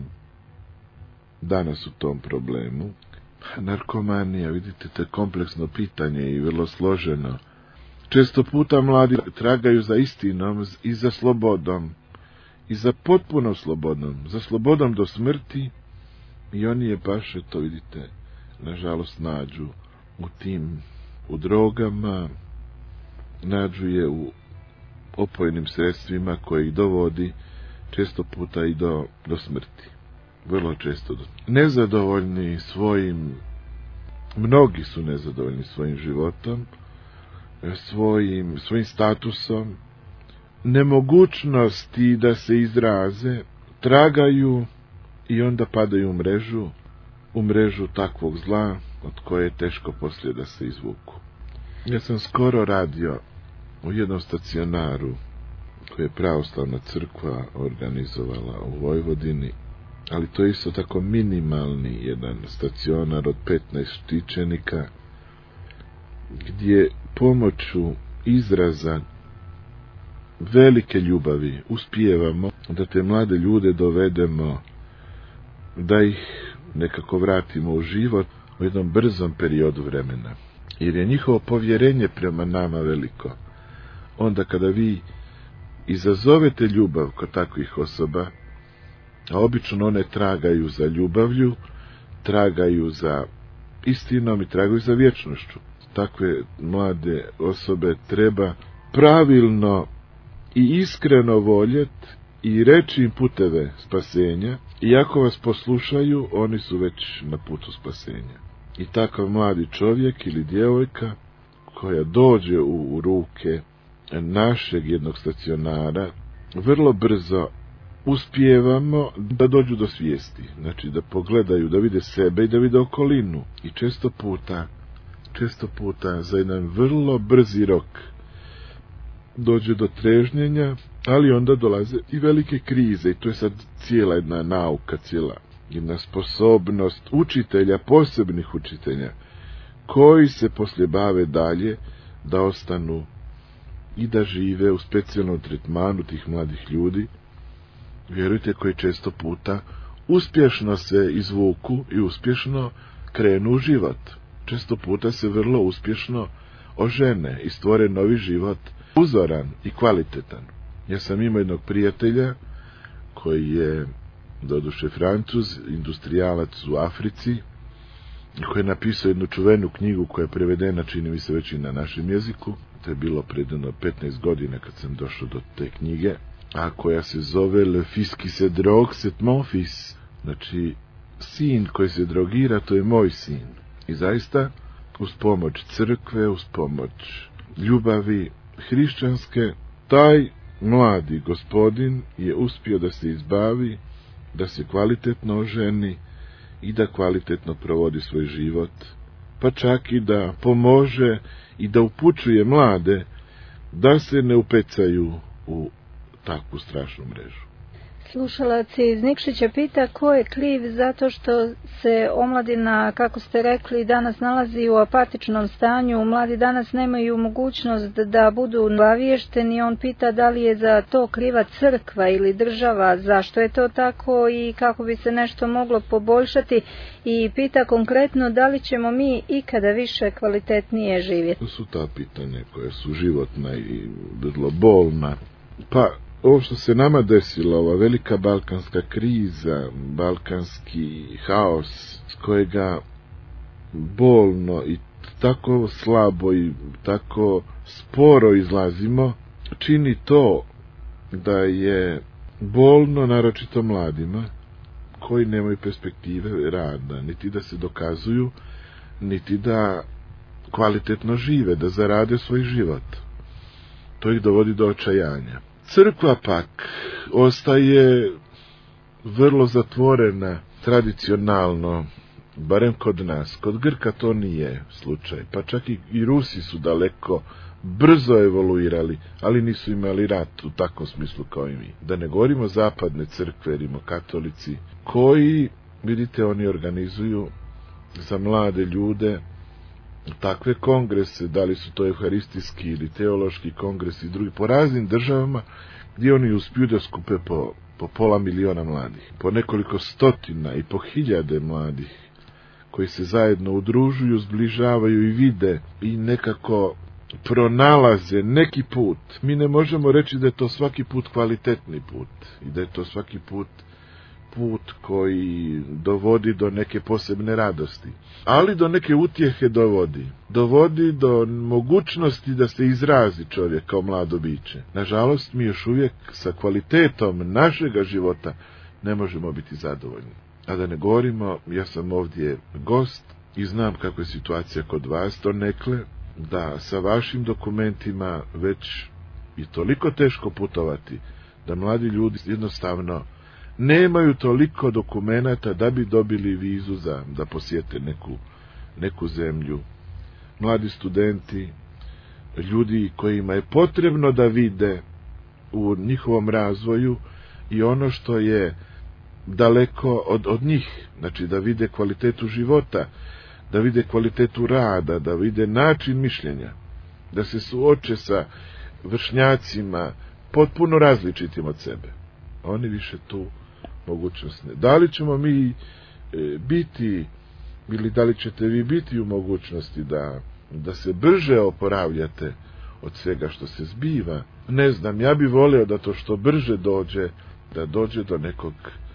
danas u tom problemu. Narkomanija, vidite, to je kompleksno pitanje i vrlo složeno. Često puta mladi tragaju za istinom i za slobodom, i za potpuno slobodom, za slobodom do smrti, i oni je baš, to vidite, nažalost nađu u drogama, nađu je u opojnim sredstvima koji ih dovodi često puta i do smrti. Vrlo često. Nezadovoljni svojim, mnogi su nezadovoljni svojim životom, svojim statusom, nemogućnosti da se izraze, tragaju i onda padaju u mrežu takvog zla od koje je teško poslije da se izvuku. Ja sam skoro radio u jednom stacionaru koje je pravoslavna crkva organizovala u Vojvodini, ali to je isto tako minimalni jedan stacionar od 15 štićenika, gdje pomoću izraza velike ljubavi uspijevamo da te mlade ljude dovedemo, da ih nekako vratimo u život u jednom brzom periodu vremena. Jer je njihovo povjerenje prema nama veliko. Onda kada vi izazovete ljubav kod takvih osoba, a obično one tragaju za ljubavlju, tragaju za istinom i tragaju za vječnošću. Takve mlade osobe treba pravilno i iskreno voljeti i reći im puteve spasenja, i ako vas poslušaju, oni su već na putu spasenja. I takav mladi čovjek ili djevojka koja dođe u ruke našeg jednog stacionara, vrlo brzo uspijevamo da dođu do svijesti, znači da pogledaju, da vide sebe i da vide okolinu. I često puta za jedan vrlo brzi rok dođe do trežnjenja, ali onda dolaze i velike krize, i to je sad cijela jedna nauka, cijela jedna sposobnost učitelja, posebnih učitelja, koji se poslije bave dalje da ostanu i da žive u specijalnom tretmanu tih mladih ljudi, vjerujte, koji često puta uspješno se izvuku i uspješno krenu u život. Često puta se vrlo uspješno ožene i stvore novi život, uzoran i kvalitetan. Ja sam imao jednog prijatelja koji je doduše Francuz, industrijalac u Africi, koji je napisao jednu čuvenu knjigu koja je prevedena, čini mi se, već i na našem jeziku. To je bilo pred 15 godina kad sam došao do te knjige, a koja se zove Le fils qui se drogue, c'est mon fils. Znači, sin koji se drogira, to je moj sin. I zaista, uz pomoć crkve, uz pomoć ljubavi hrišćanske, taj mladi gospodin je uspio da se izbavi, da se kvalitetno oženi i da kvalitetno provodi svoj život, pa čak i da pomože i da upućuje mlade da se ne upecaju u takvu strašnu mrežu. Slušalac iz Nikšića pita ko je kriv zato što se omladina, kako ste rekli, danas nalazi u apatičnom stanju. Mladi danas nemaju mogućnost da budu obavješteni. On pita da li je za to kriva crkva ili država, zašto je to tako i kako bi se nešto moglo poboljšati. I pita konkretno da li ćemo mi ikada više kvalitetnije živjeti. To su ta pitanja koja su životna i vrlo bolna. Pa ovo što se nama desilo, ova velika balkanska kriza, balkanski haos s kojega bolno i tako slabo i tako sporo izlazimo, čini to da je bolno naročito mladima koji nemaju perspektive rada, niti da se dokazuju, niti da kvalitetno žive, da zarade svoj život. To ih dovodi do očajanja. Crkva pak ostaje vrlo zatvorena, tradicionalno, barem kod nas. Kod Grka to nije slučaj, pa čak i Rusi su daleko brzo evoluirali, ali nisu imali rat u takvom smislu kao i mi. Da ne govorimo zapadne crkve, rimokatolici, koji, vidite, oni organizuju za mlade ljude takve kongrese, da li su to evharistijski ili teološki kongresi i drugi, po raznim državama gdje oni uspiju da skupe po 500.000 mladih, po nekoliko stotina i po 1000 mladih koji se zajedno udružuju, zbližavaju i vide i nekako pronalaze neki put. Mi ne možemo reći da je to svaki put kvalitetni put i da je to svaki put koji dovodi do neke posebne radosti, ali do neke utjehe dovodi do mogućnosti da se izrazi čovjek kao mlado biće. Nažalost, mi još uvijek sa kvalitetom našega života ne možemo biti zadovoljni. A da ne govorimo, ja sam ovdje gost i znam kako je situacija kod vas, donekle da sa vašim dokumentima već je toliko teško putovati da mladi ljudi jednostavno nemaju toliko dokumenata da bi dobili vizu da posjete neku zemlju. Mladi studenti, ljudi kojima je potrebno da vide u njihovom razvoju i ono što je daleko od njih, znači da vide kvalitetu života, da vide kvalitetu rada, da vide način mišljenja, da se suoče sa vršnjacima potpuno različitim od sebe. Oni više tu mogućnost ne. Da li ćemo mi biti ili da li ćete vi biti u mogućnosti da se brže oporavljate od svega što se zbiva, ne znam. Ja bih volio da to što brže dođe do nekog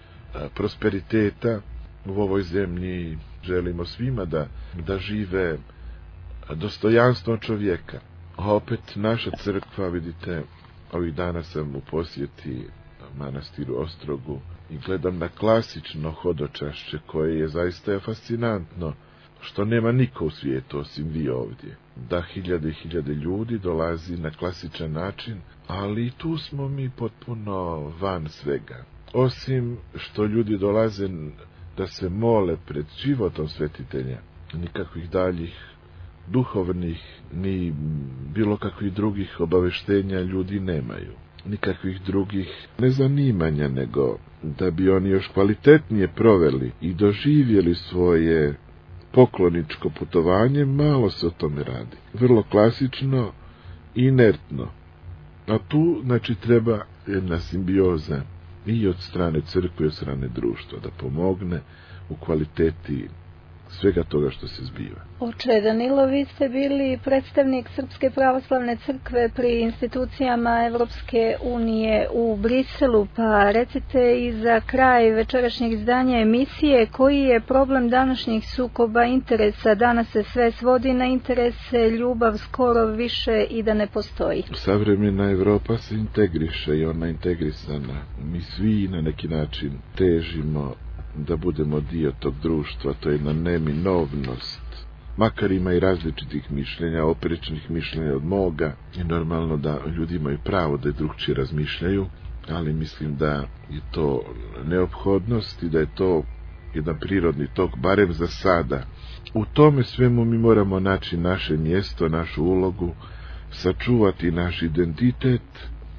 prosperiteta u ovoj zemlji. Želimo svima da žive dostojanstvo čovjeka. A opet naša crkva, vidite, ovih dana sam u posjeti manastiru Ostrogu i gledam na klasično hodočašće koje je zaista fascinantno, što nema niko u svijetu osim vi ovdje. Da 1000 i 1000 ljudi dolazi na klasičan način, ali tu smo mi potpuno van svega. Osim što ljudi dolaze da se mole pred životom svetitelja, nikakvih daljih duhovnih ni bilo kakvih drugih obaveštenja ljudi nemaju. Nikakvih drugih nezanimanja, nego da bi oni još kvalitetnije proveli i doživjeli svoje pokloničko putovanje, malo se o tome radi. Vrlo klasično, inertno. A tu, znači, treba jedna simbioza i od strane crkve i od strane društva da pomogne u kvaliteti svega toga što se zbiva. Oče Danilo, vi ste bili predstavnik Srpske pravoslavne crkve pri institucijama Evropske unije u Briselu, pa recite i za kraj večerašnjeg izdanja emisije koji je problem današnjih sukoba interesa. Danas se sve svodi na interese, ljubav skoro više i da ne postoji. Savremena Evropa se integriše i ona integrisana. Mi svi na neki način težimo da budemo dio tog društva, to je jedna neminovnost. Makar ima i različitih mišljenja, oprečnih mišljenja od moga, i normalno da ljudi imaju pravo da drugčije razmišljaju, ali mislim da je to neophodnost i da je to jedan prirodni tok, barem za sada. U tome svemu mi moramo naći naše mjesto, našu ulogu, sačuvati naš identitet,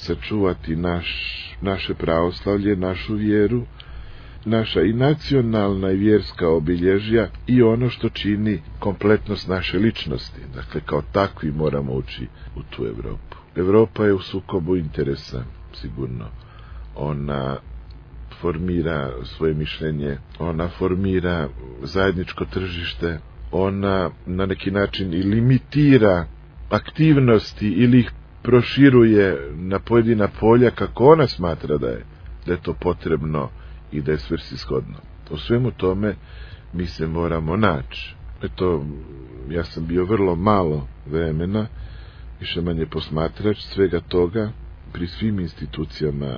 sačuvati naše pravoslavlje, našu vjeru, naša i nacionalna i vjerska obilježja i ono što čini kompletnost naše ličnosti. Dakle, kao takvi moramo ući u tu Europu. Europa je u sukobu interesa, sigurno. Ona formira svoje mišljenje, ona formira zajedničko tržište, ona na neki način i limitira aktivnosti ili ih proširuje na pojedina polja kako ona smatra da je to potrebno i da je svrsishodno. O svemu tome mi se moramo naći. Eto, ja sam bio vrlo malo vremena, više manje posmatrač svega toga pri svim institucijama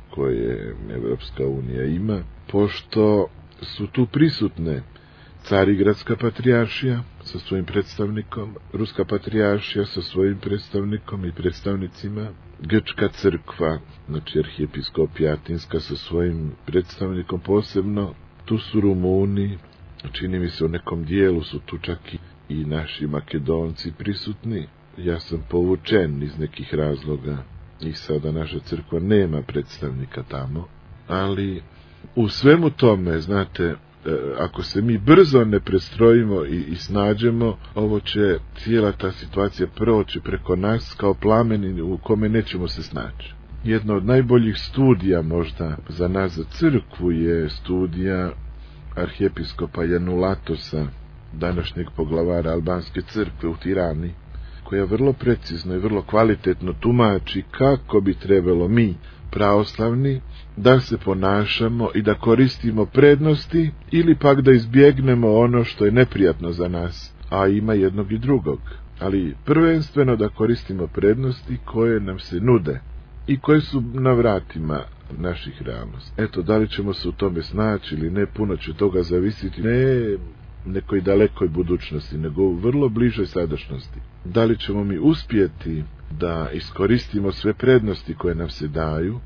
koje Evropska unija ima, pošto su tu prisutne Carigradska patrijaršija sa svojim predstavnikom, Ruska patrijaršija sa svojim predstavnikom i predstavnicima, Grčka crkva, znači arhijepiskopija Atinska sa svojim predstavnikom posebno, tu su Rumuni, čini mi se u nekom dijelu su tu čak i naši Makedonci prisutni. Ja sam povučen iz nekih razloga i sada naša crkva nema predstavnika tamo, ali u svemu tome, znate, ako se mi brzo ne prestrojimo i snađemo, ovo će cijela ta situacija proći preko nas kao plamen u kome nećemo se snaći. Jedno od najboljih studija možda za nas za crkvu je studija arhijepiskopa Janulatosa, današnjeg poglavara albanske crkve u Tirani, koja vrlo precizno i vrlo kvalitetno tumači kako bi trebalo mi, pravoslavni, da se ponašamo i da koristimo prednosti ili pak da izbjegnemo ono što je neprijatno za nas, a ima jednog i drugog. Ali prvenstveno da koristimo prednosti koje nam se nude i koje su na vratima naših realnosti. Eto, da li ćemo se u tome snaći ili ne, puno će toga zavisiti, ne nekoj dalekoj budućnosti, nego u vrlo bližoj sadašnjosti. Da li ćemo mi uspjeti da iskoristimo sve prednosti koje nam se daju,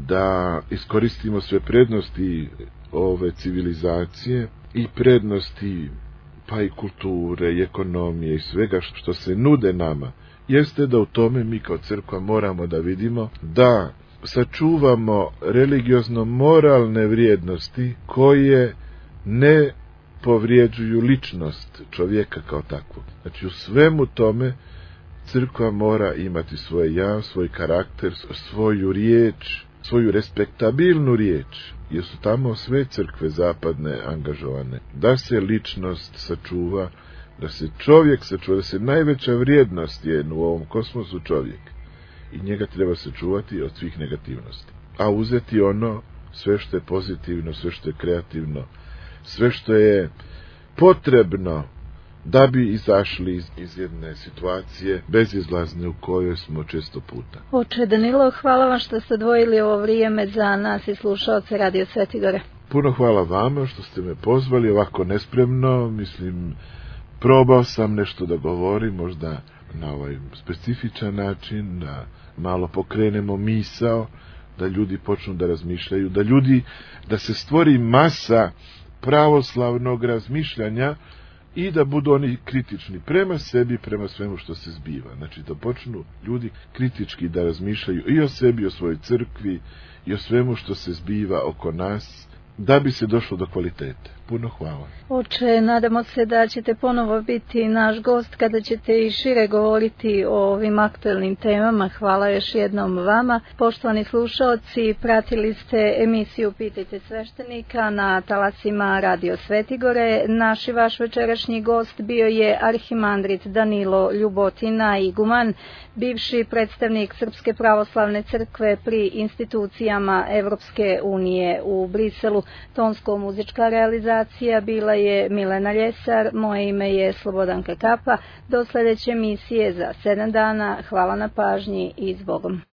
da iskoristimo sve prednosti ove civilizacije i prednosti pa i kulture i ekonomije i svega što se nude nama, jeste da u tome mi kao crkva moramo da vidimo da sačuvamo religiozno moralne vrijednosti koje ne povrijeđuju ličnost čovjeka kao takvog. Znači u svemu tome crkva mora imati svoje ja, svoj karakter, svoju riječ, svoju respektabilnu riječ, jer su tamo sve crkve zapadne angažovane. Da se ličnost sačuva, da se čovjek sačuva, da se najveća vrijednost je u ovom kosmosu čovjek. I njega treba sačuvati od svih negativnosti. A uzeti ono, sve što je pozitivno, sve što je kreativno, sve što je potrebno da bi izašli iz jedne situacije bezizlazne u kojoj smo često puta. Oče Danilo, hvala vam što ste odvojili ovo vrijeme za nas i slušaoce Radio Svetigore. Puno hvala vama što ste me pozvali ovako nespremno, mislim, probao sam nešto da govorim, možda na ovaj specifičan način, da malo pokrenemo misao, da ljudi počnu da razmišljaju, da se stvori masa pravoslavnog razmišljanja i da budu oni kritični prema sebi, prema svemu što se zbiva. Znači da počnu ljudi kritički da razmišljaju i o sebi, i o svojoj crkvi, i o svemu što se zbiva oko nas, da bi se došlo do kvalitete. Puno hvala. Oče, nadamo se da ćete ponovo biti naš gost kada ćete i šire govoriti o ovim aktuelnim temama. Hvala još jednom vama. Poštovani slušaoci, pratili ste emisiju Pitajte sveštenika na talasima Radio Svetigore. Naš i vaš večerašnji gost bio je arhimandrit Danilo Ljubotina, iguman, bivši predstavnik Srpske pravoslavne crkve pri institucijama Evropske unije u Briselu. Tonsko-muzička realizacija bila je Milena Ljesar, moje ime je Slobodanka Kapa. Do sljedeće emisije za 7 dana. Hvala na pažnji i s Bogom.